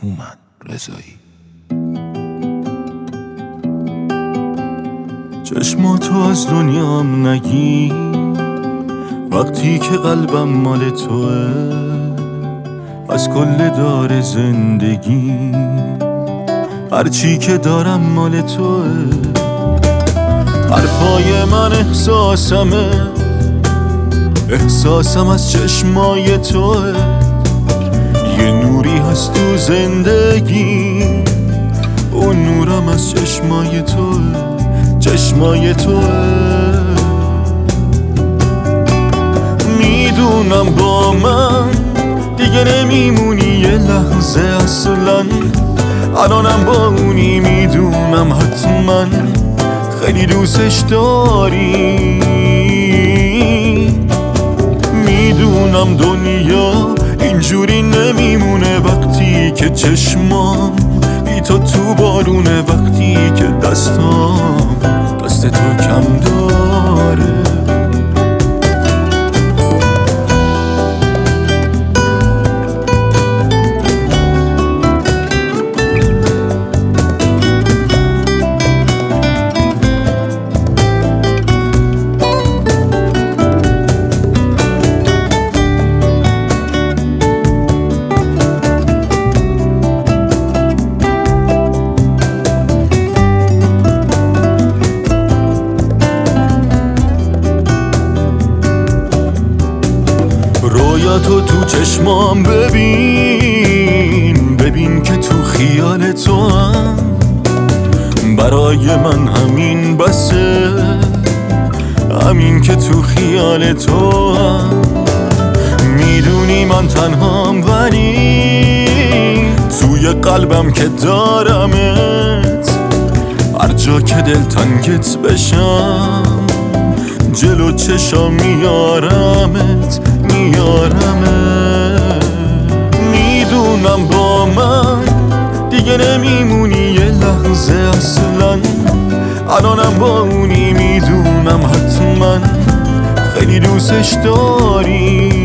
هومن رضایی. چشماتو از دنیام نگی وقتی که قلبم مال توه، از کل دار زندگی هرچی که دارم مال توه. حرفای من احساسم از چشمای توه. یه نوری هست تو زندگی، اون نورم از چشمای توه. میدونم با من دیگه نمیمونی یه لحظه اصلا، الانم با اونی میدونم حتما خیلی دوستش داری. میدونم دنیا اینجوری نمیمونه وقتی که چشمام بی تو بارونه، وقتی که دستام دست تو کم داره. تو چشمام ببین که تو خیال تو هم، برای من همین بسه، همین که تو خیال تو هم. میدونی من تنهام ولی توی قلبم که دارمت، هر جا که دلتنگت بشم جلو چشام میارمت. میدونم با من دیگه نمیمونی یه لحظه اصلا، الانم با اونی میدونم حتما خیلی دوستش داری.